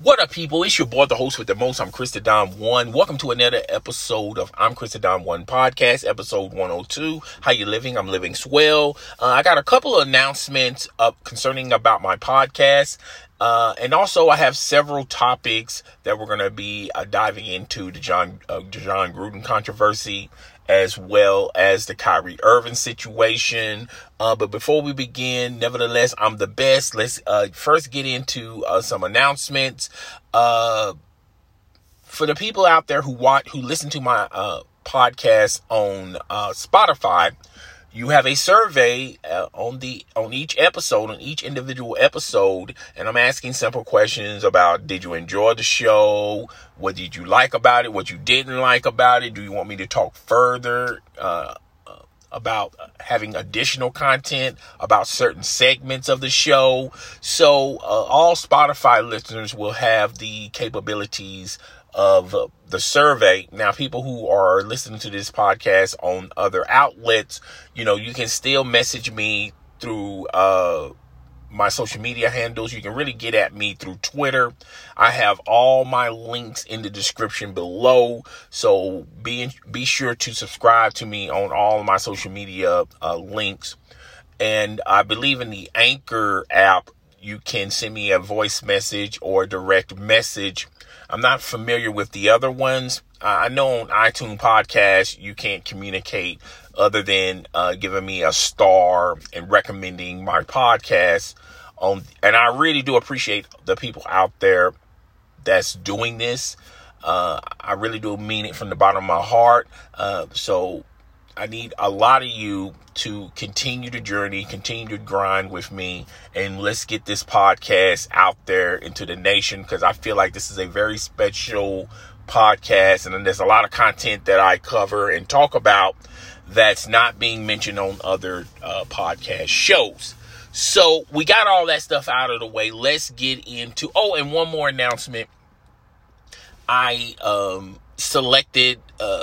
What up, people? It's your boy, the host with the most. I'm Chris the Don 1. Welcome to another episode of I'm Chris the Don 1 podcast, episode 102. How you living? I'm living swell. I got a couple of announcements concerning about my podcast. And also I have several topics that we're going to be diving into the Jon Gruden controversy, as well as the Kyrie Irving situation. But before we begin, nevertheless, I'm the best. Let's first get into some announcements. For the people out there who listen to my podcast on Spotify, you have a survey on each individual episode, and I'm asking simple questions about: did you enjoy the show? What did you like about it? What you didn't like about it? Do you want me to talk further about having additional content about certain segments of the show? So all Spotify listeners will have the capabilities of the survey. Now, people who are listening to this podcast on other outlets, you can still message me through my social media handles. You can really get at me through Twitter. I have all my links in the description below, so be sure to subscribe to me on all of my social media links. And I believe in the Anchor app, you can send me a voice message or a direct message. I'm not familiar with the other ones. I know on iTunes Podcast, you can't communicate other than giving me a star and recommending my podcast. And I really do appreciate the people out there that's doing this. I really do mean it from the bottom of my heart. So I need a lot of you to continue the journey, continue to grind with me, and let's get this podcast out there into the nation, because I feel like this is a very special podcast, and there's a lot of content that I cover and talk about that's not being mentioned on other podcast shows. So we got all that stuff out of the way. Let's get into... Oh, and one more announcement. I selected...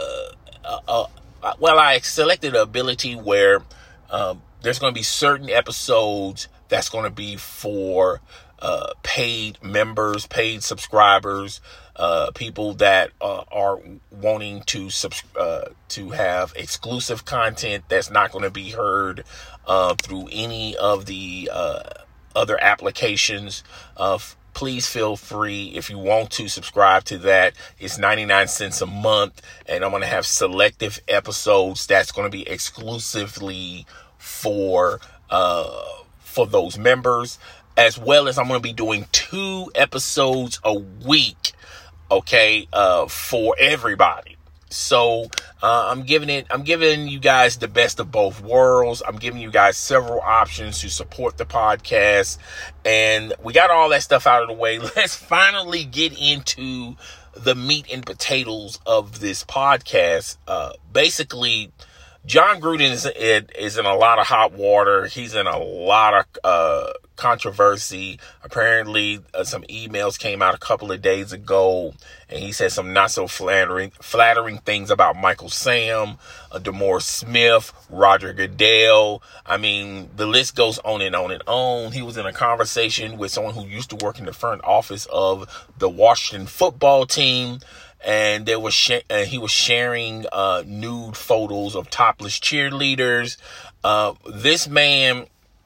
I selected an ability where there's going to be certain episodes that's going to be for paid members, paid subscribers, people that are wanting to have exclusive content that's not going to be heard through any of the other applications. Please feel free, if you want to subscribe to that. It's 99 cents a month, and I'm going to have selective episodes that's going to be exclusively for those members, as well as I'm going to be doing 2 episodes a week, okay, for everybody. So I'm giving you guys the best of both worlds. I'm giving you guys several options to support the podcast, and we got all that stuff out of the way. Let's finally get into the meat and potatoes of this podcast. Basically, Jon Gruden is in a lot of hot water. He's in a lot of controversy. Apparently, some emails came out a couple of days ago, and he said some not so flattering things about Michael Sam, DeMaurice Smith, Roger Goodell. I mean, the list goes on and on and on. He was in a conversation with someone who used to work in the front office of the Washington football team, and he was sharing nude photos of topless cheerleaders. This man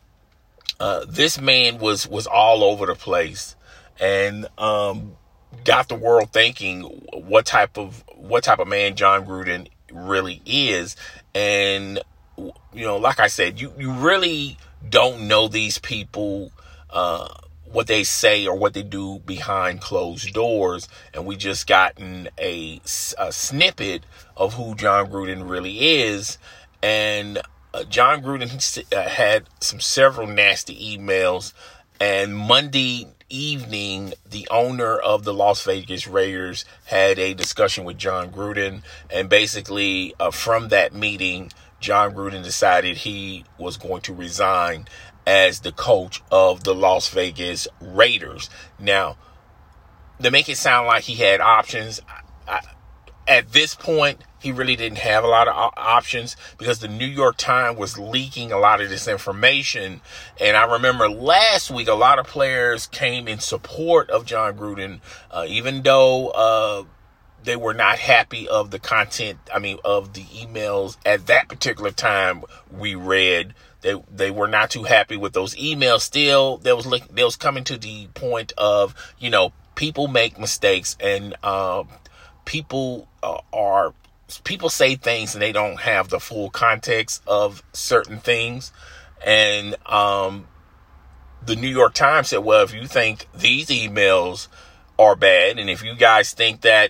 was all over the place, and got the world thinking what type of man Jon Gruden really is. And like I said, you really don't know these people, what they say or what they do behind closed doors, and we just gotten a snippet of who Jon Gruden really is. And Jon Gruden had several nasty emails, and Monday evening, the owner of the Las Vegas Raiders had a discussion with Jon Gruden, and basically from that meeting, Jon Gruden decided he was going to resign as the coach of the Las Vegas Raiders. Now, to make it sound like he had options, at this point, he really didn't have a lot of options because the New York Times was leaking a lot of this information. And I remember last week, a lot of players came in support of Jon Gruden, even though they were not happy of the content, of the emails at that particular time we read. They were not too happy with those emails. Still, they was coming to the point of, people make mistakes, and people say things and they don't have the full context of certain things. And the New York Times said, well, if you think these emails are bad, and if you guys think that,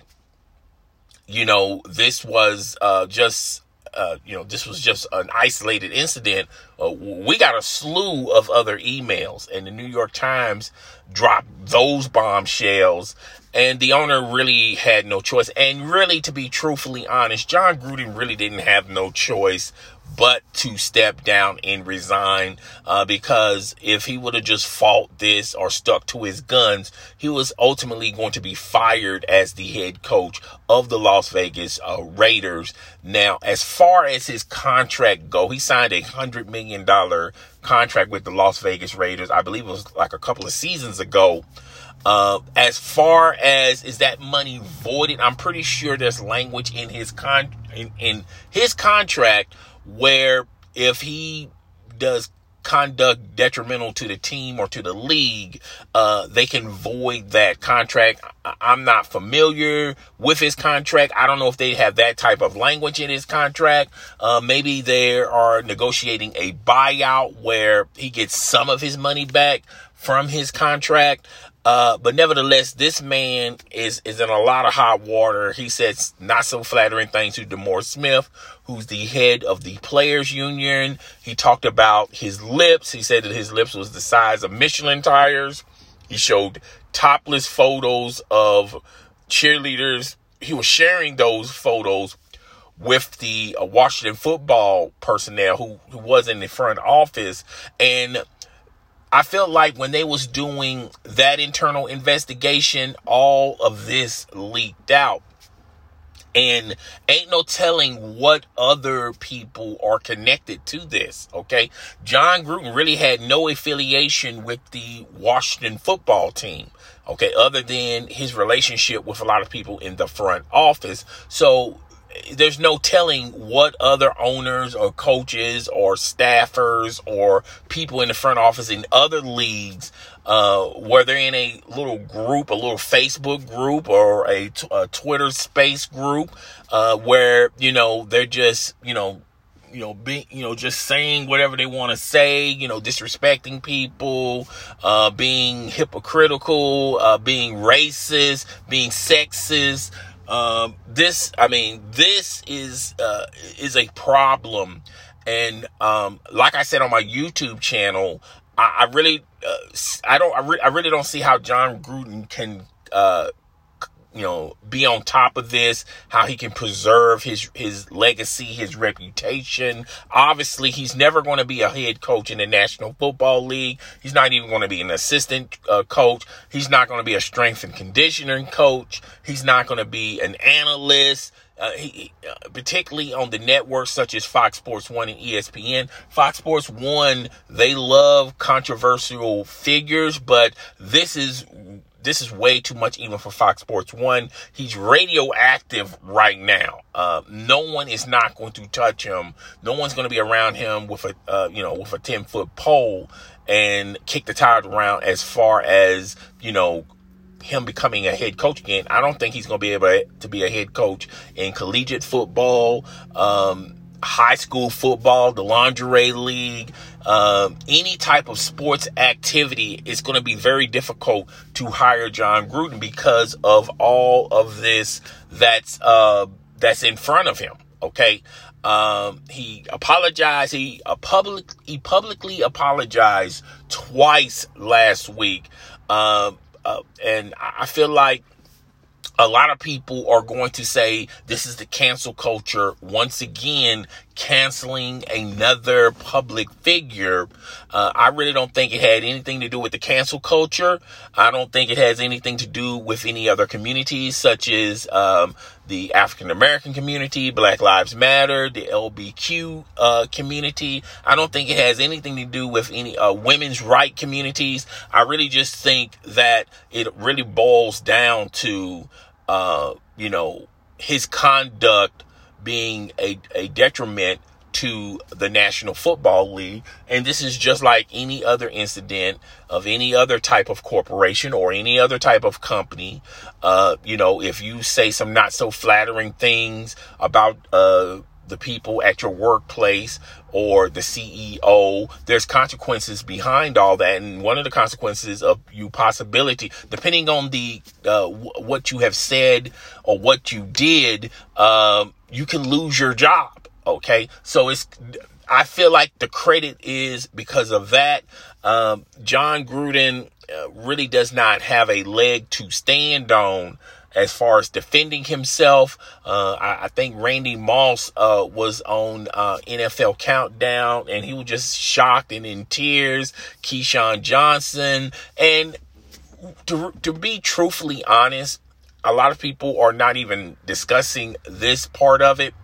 this was this was just an isolated incident, we got a slew of other emails, and the New York Times dropped those bombshells, and the owner really had no choice. And really, to be truthfully honest, Jon Gruden really didn't have no choice but to step down and resign, because if he would have just fought this or stuck to his guns, he was ultimately going to be fired as the head coach of the Las Vegas Raiders. Now, as far as his contract go, he signed a $100 million contract with the Las Vegas Raiders. I believe it was like a couple of seasons ago. As far as is that money voided, I'm pretty sure there's language in his in his contract where if he does conduct detrimental to the team or to the league, they can void that contract. I'm not familiar with his contract. I don't know if they have that type of language in his contract. Maybe they are negotiating a buyout where he gets some of his money back from his contract. But nevertheless, this man is in a lot of hot water. He said not so flattering things to DeMaurice Smith, who's the head of the players union. He talked about his lips. He said that his lips was the size of Michelin tires. He showed topless photos of cheerleaders. He was sharing those photos with the Washington football personnel who was in the front office. And I felt like when they was doing that internal investigation, all of this leaked out. And ain't no telling what other people are connected to this, okay? Jon Gruden really had no affiliation with the Washington football team, okay, other than his relationship with a lot of people in the front office. So there's no telling what other owners or coaches or staffers or people in the front office in other leagues, where they're in a little group, a little Facebook group or a Twitter space group, where, they're just, just saying whatever they want to say, disrespecting people, being hypocritical, being racist, being sexist. This is a problem. And, like I said on my YouTube channel, I really don't see how Jon Gruden can, be on top of this, how he can preserve his legacy, his reputation. Obviously, he's never going to be a head coach in the National Football League. He's not even going to be an assistant coach. He's not going to be a strength and conditioning coach. He's not going to be an analyst. Particularly on the networks such as Fox Sports 1 and ESPN. Fox Sports 1, they love controversial figures, but this is way too much even for Fox Sports 1. He's radioactive right now. No one is not going to touch him. No one's going to be around him with a 10-foot pole and kick the tires around as far as, him becoming a head coach again. I don't think he's going to be able to be a head coach in collegiate football, high school football, the lingerie league, any type of sports activity. Is going to be very difficult to hire Jon Gruden because of all of this that's in front of him. Okay. He apologized. He publicly apologized twice last week. And I feel like a lot of people are going to say this is the cancel culture once again canceling another public figure. I really don't think it had anything to do with the cancel culture. I don't think it has anything to do with any other communities, such as the African American community, Black Lives Matter, the LBQ community. I don't think it has anything to do with any women's right communities. I really just think that it really boils down to, his conduct being a detriment to the National Football League. And this is just like any other incident of any other type of corporation or any other type of company. If you say some not so flattering things about the people at your workplace or the CEO, there's consequences behind all that. And one of the consequences of you possibility, depending on the what you have said or what you did, you can lose your job. Okay, so I feel like the credit is because of that. Jon Gruden really does not have a leg to stand on as far as defending himself. I think Randy Moss was on NFL Countdown, and he was just shocked and in tears. Keyshawn Johnson. And to be truthfully honest, a lot of people are not even discussing this part of it.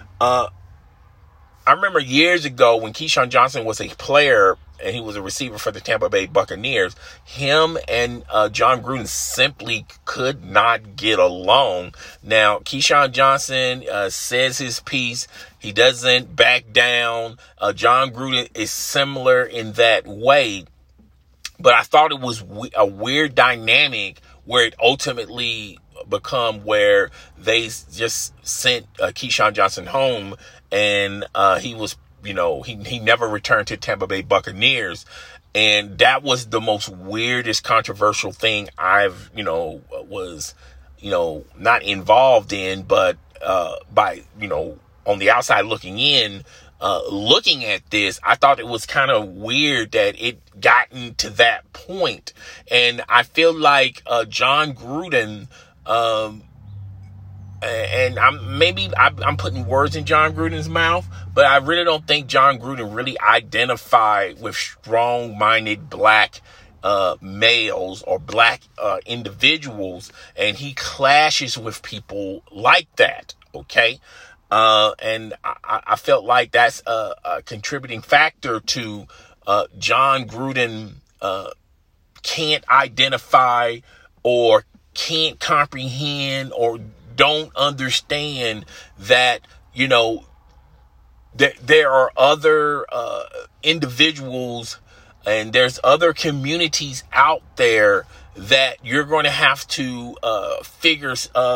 I remember years ago when Keyshawn Johnson was a player and he was a receiver for the Tampa Bay Buccaneers, him and Jon Gruden simply could not get along. Now, Keyshawn Johnson says his piece. He doesn't back down. Jon Gruden is similar in that way. But I thought it was a weird dynamic where it ultimately become where they just sent Keyshawn Johnson home, and he was, he never returned to Tampa Bay Buccaneers. And that was the most weirdest, controversial thing I've, was, not involved in, but by, on the outside looking in, looking at this, I thought it was kind of weird that it gotten to that point. And I feel like Jon Gruden, and I'm putting words in Jon Gruden's mouth, but I really don't think Jon Gruden really identified with strong-minded black males or black individuals, and he clashes with people like that. Okay. And I felt like that's a contributing factor to Jon Gruden can't identify or can't comprehend or don't understand that, there are other individuals and there's other communities out there that you're going to have to figure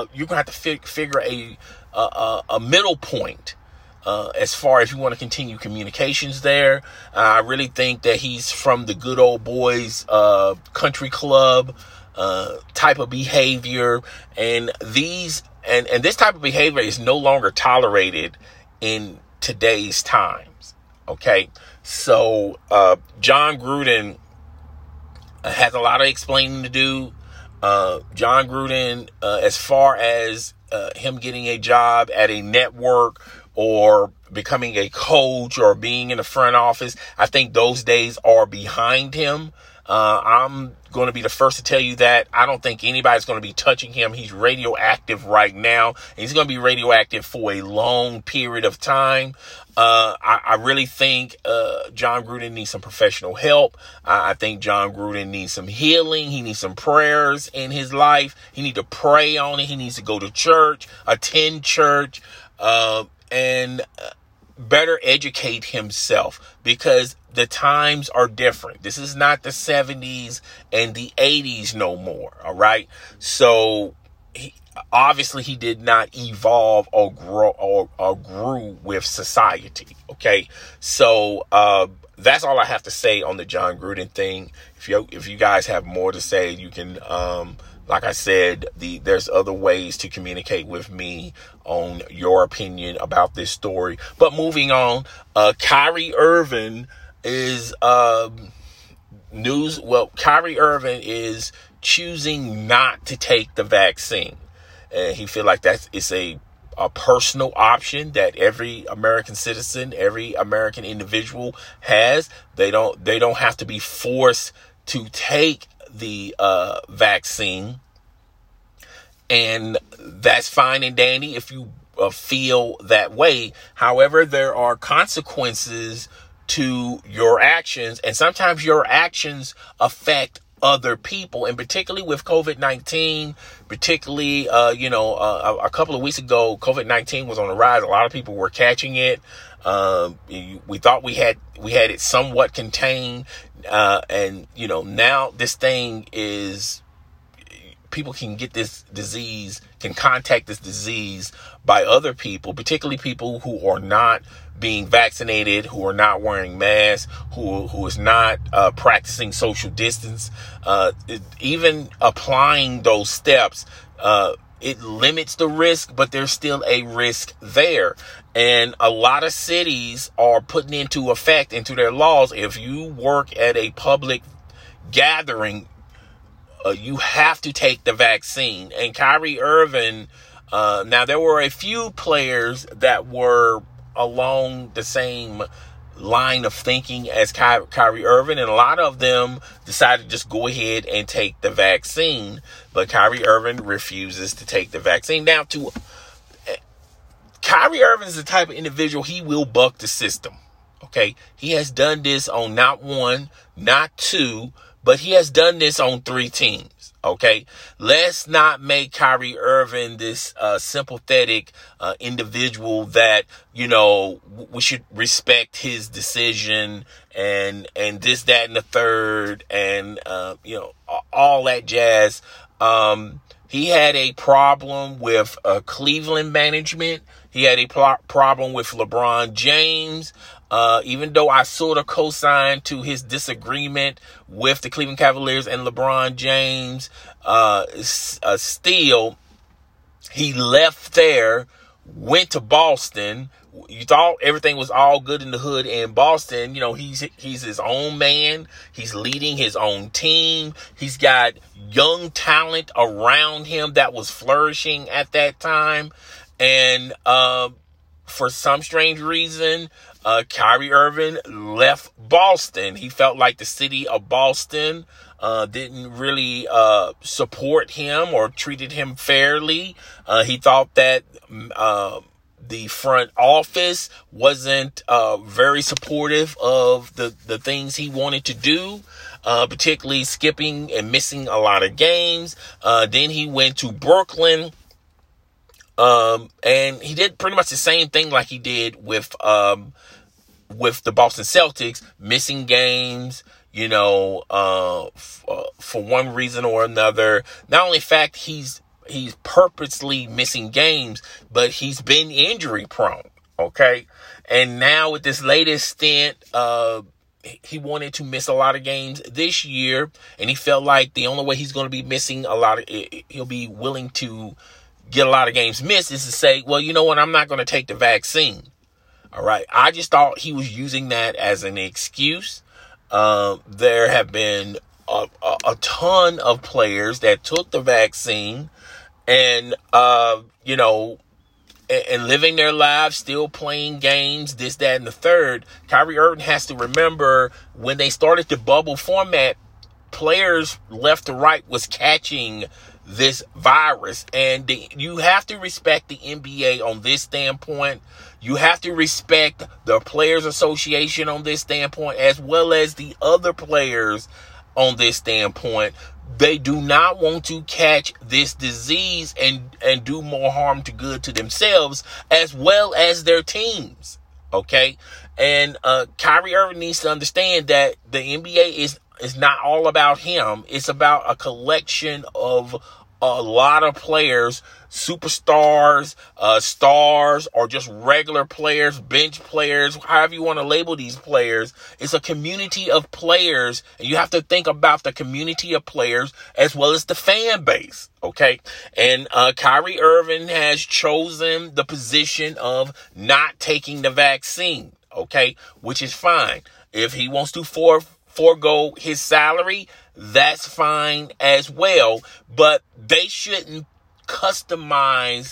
a middle point as far as you want to continue communications there. I really think that he's from the good old boys country club type of behavior, and this type of behavior is no longer tolerated in today's times. Okay, so Jon Gruden has a lot of explaining to do. Jon Gruden, as far as him getting a job at a network or becoming a coach or being in the front office, I think those days are behind him. I'm going to be the first to tell you that I don't think anybody's going to be touching him. He's radioactive right now, and he's going to be radioactive for a long period of time. I really think Jon Gruden needs some professional help. I think Jon Gruden needs some healing. He needs some prayers in his life. He needs to pray on it. He needs to go to church, attend church, and better educate himself, because the times are different. This is not the 70s and the 80s no more. All right. So he did not evolve or grow or grew with society. Okay. So, that's all I have to say on the Jon Gruden thing. If you guys have more to say, you can, like I said, there's other ways to communicate with me on your opinion about this story. But moving on, Kyrie Irving is news. Well, Kyrie Irving is choosing not to take the vaccine. And he feel like it's a a personal option that every American citizen, every American individual has. They don't have to be forced to take the vaccine, and that's fine and dandy if you feel that way. However, there are consequences to your actions, and sometimes your actions affect other people, and particularly with COVID-19, particularly, a couple of weeks ago, COVID-19 was on the rise. A lot of people were catching it. We thought we had it somewhat contained. And now this thing is, people can get this disease, can contact this disease by other people, particularly people who are not being vaccinated, who are not wearing masks, who is not practicing social distance. Even applying those steps, it limits the risk, but there's still a risk there. And a lot of cities are putting into effect, into their laws, if you work at a public gathering, you have to take the vaccine. And Kyrie Irving, now there were a few players that were along the same line of thinking as Kyrie Irving, and a lot of them decided to just go ahead and take the vaccine. But Kyrie Irving refuses to take the vaccine. Now, Kyrie Irving is the type of individual, he will buck the system. Okay, he has done this on not one, not two, but he has done this on 3 teams. Okay, let's not make Kyrie Irving this sympathetic individual that, we should respect his decision and this, that, and the third, and all that jazz. He had a problem with Cleveland management. He had a problem with LeBron James. Even though I sort of co-signed to his disagreement with the Cleveland Cavaliers and LeBron James, still, he left there, went to Boston. You thought everything was all good in the hood in Boston. He's his own man. He's leading his own team. He's got young talent around him that was flourishing at that time. And for some strange reason, Kyrie Irving left Boston. He felt like the city of Boston didn't really support him or treated him fairly. He thought that the front office wasn't very supportive of the things he wanted to do, particularly skipping and missing a lot of games. Then he went to Brooklyn. And he did pretty much the same thing like he did with the Boston Celtics, missing games, for one reason or another. Not only fact he's purposely missing games, but he's been injury prone. Okay. And now with this latest stint, he wanted to miss a lot of games this year, and he felt like the only way he's going to be missing he'll be willing to get a lot of games missed is to say, well, you know what? I'm not going to take the vaccine. All right. I just thought he was using that as an excuse. There have been a ton of players that took the vaccine and, and living their lives, still playing games, this, that, and the third. Kyrie Irving has to remember when they started the bubble format, players left to right was catching this virus, and you have to respect the NBA on this standpoint. You have to respect the Players Association on this standpoint, as well as the other players on this standpoint. They do not want to catch this disease and do more harm to good to themselves as well as their teams. Okay, and Kyrie Irving needs to understand that the NBA is not all about him. It's about a collection of a lot of players, superstars, stars, or just regular players, bench players, however you want to label these players. It's a community of players, and you have to think about the community of players as well as the fan base, okay? And Kyrie Irving has chosen the position of not taking the vaccine, okay, which is fine. If he wants to forego his salary, that's fine as well, but they shouldn't customize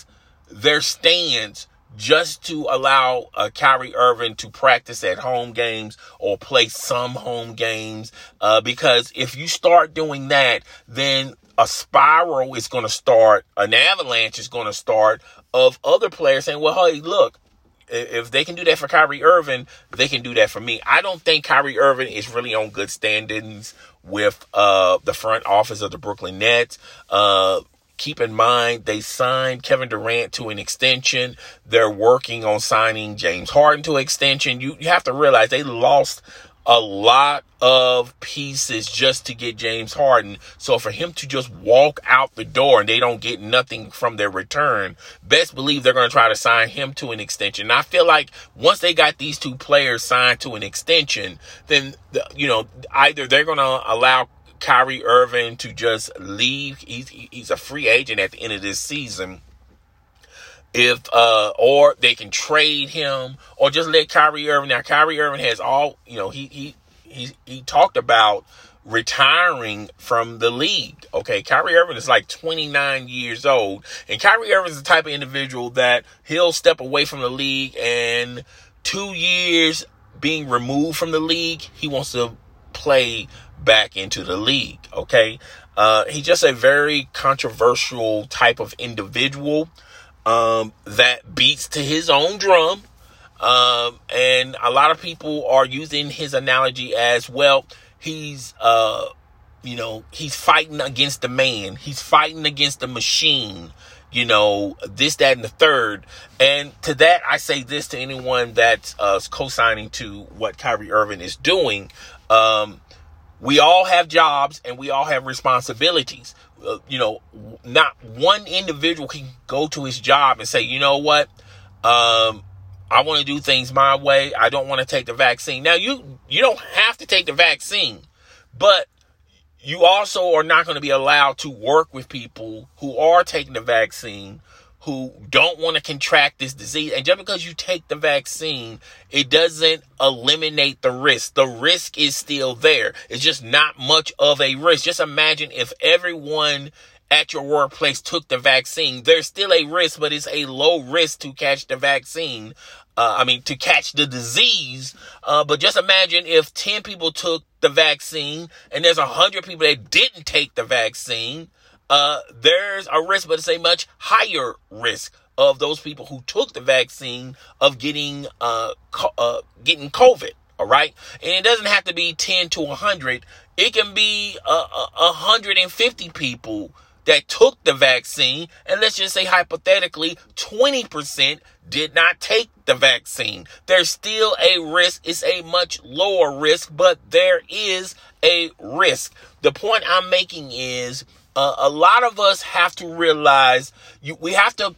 their stands just to allow Kyrie Irving to practice at home games or play some home games. Because if you start doing that, then a spiral is going to start, an avalanche is going to start of other players saying, well, hey, look, if they can do that for Kyrie Irving, they can do that for me. I don't think Kyrie Irving is really on good standings with the front office of the Brooklyn Nets. Keep in mind, they signed Kevin Durant to an extension. They're working on signing James Harden to an extension. You have to realize they lost a lot of pieces just to get James Harden. So for him to just walk out the door and they don't get nothing from their return, best believe they're going to try to sign him to an extension. And I feel like once they got these two players signed to an extension, then, either they're going to allow Kyrie Irving to just leave. He's a free agent at the end of this season. Or they can trade him, or just let Kyrie Irving. Now, Kyrie Irving has he talked about retiring from the league. Okay, Kyrie Irving is like 29 years old, and Kyrie Irving is the type of individual that he'll step away from the league, and 2 years being removed from the league, he wants to play back into the league. Okay, he's just a very controversial type of individual that beats to his own drum. And a lot of people are using his analogy as, well, he's fighting against the man. He's fighting against the machine, this, that, and the third. And to that, I say this to anyone that's co-signing to what Kyrie Irving is doing. We all have jobs and we all have responsibilities. Not one individual can go to his job and say, you know what, I want to do things my way. I don't want to take the vaccine. Now, you don't have to take the vaccine, but you also are not going to be allowed to work with people who are taking the vaccine, who don't want to contract this disease. And just because you take the vaccine, it doesn't eliminate the risk. The risk is still there. It's just not much of a risk. Just imagine if everyone at your workplace took the vaccine. There's still a risk, but it's a low risk to catch the vaccine. To catch the disease. But just imagine if 10 people took the vaccine and there's 100 people that didn't take the vaccine. There's a risk, but it's a much higher risk of those people who took the vaccine of getting COVID. All right. And it doesn't have to be 10 to 100. It can be 150 people that took the vaccine. And let's just say hypothetically, 20% did not take the vaccine. There's still a risk. It's a much lower risk, but there is a risk. The point I'm making is, a lot of us have to realize we have to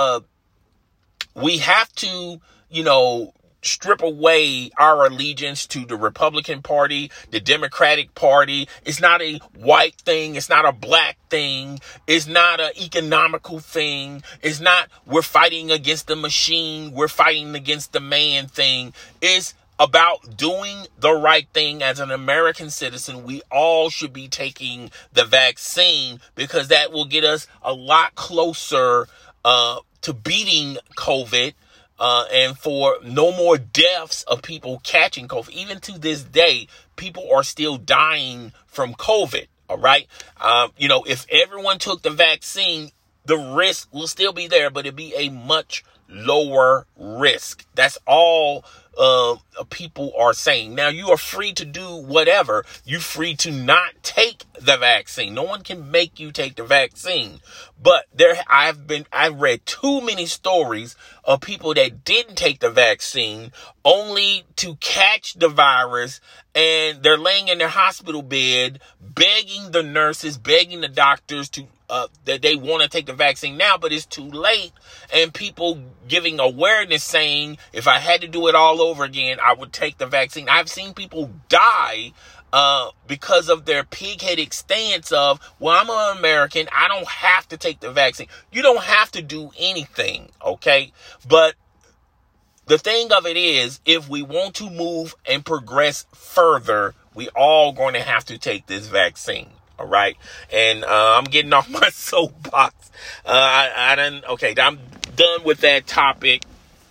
strip away our allegiance to the Republican Party, the Democratic Party. It's not a white thing. It's not a black thing. It's not an economical thing. It's not we're fighting against the machine. We're fighting against the man thing. It's about doing the right thing as an American citizen. We all should be taking the vaccine because that will get us a lot closer to beating COVID and for no more deaths of people catching COVID. Even to this day, people are still dying from COVID. All right. If everyone took the vaccine, the risk will still be there, but it'd be a much lower risk. That's all people are saying. Now, you are free to do whatever. You're free to not take the vaccine. No one can make you take the vaccine. But I've read too many stories of people that didn't take the vaccine only to catch the virus, and they're laying in their hospital bed begging the nurses, begging the doctors to that they want to take the vaccine now, but it's too late. And people giving awareness saying, if I had to do it all over again, I would take the vaccine. I've seen people die because of their pig-headed stance of, well, I'm an American. I don't have to take the vaccine. You don't have to do anything, okay? But the thing of it is, if we want to move and progress further, we all going to have to take this vaccine. All right. And I'm getting off my soapbox. I'm done with that topic.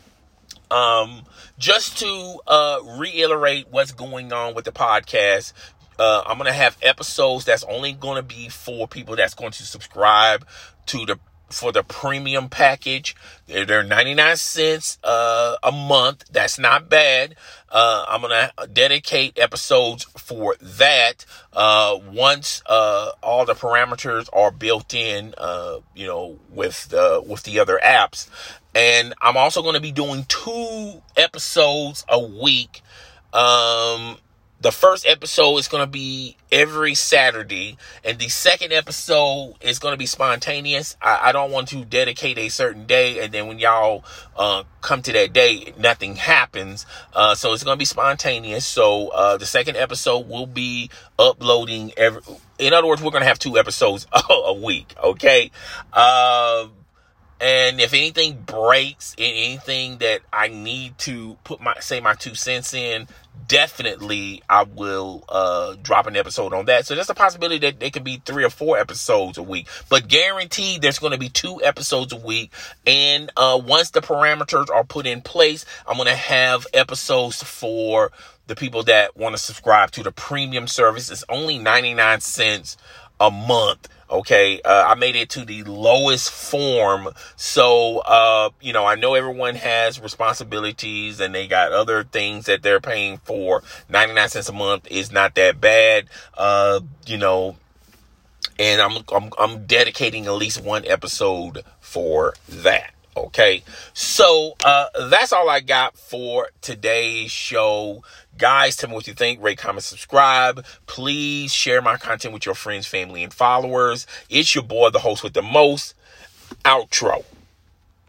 Just to reiterate what's going on with the podcast, I'm going to have episodes that's only going to be for people that's going to subscribe for the premium package. They're 99 cents a month. That's not bad. I'm going to dedicate episodes for that once all the parameters are built in, with the other apps. And I'm also going to be doing 2 episodes a week. The first episode is going to be every Saturday, and the second episode is going to be spontaneous. I don't want to dedicate a certain day, and then when y'all come to that day, nothing happens. So it's going to be spontaneous. So the second episode will be uploading in other words, we're going to have 2 episodes a week, okay? And if anything breaks, anything that I need to put my 2 cents in, definitely I will drop an episode on that. So there's a possibility that there could be 3 or 4 episodes a week, but guaranteed there's going to be 2 episodes a week. And once the parameters are put in place, I'm going to have episodes for the people that want to subscribe to the premium service. It's only 99 cents a month. Okay, I made it to the lowest form. So, I know everyone has responsibilities and they got other things that they're paying for. 99 cents a month is not that bad, and I'm dedicating at least 1 episode for that. Okay, so that's all I got for today's show. Guys, tell me what you think. Rate, comment, subscribe. Please share my content with your friends, family, and followers. It's your boy, the host with the most. Outro.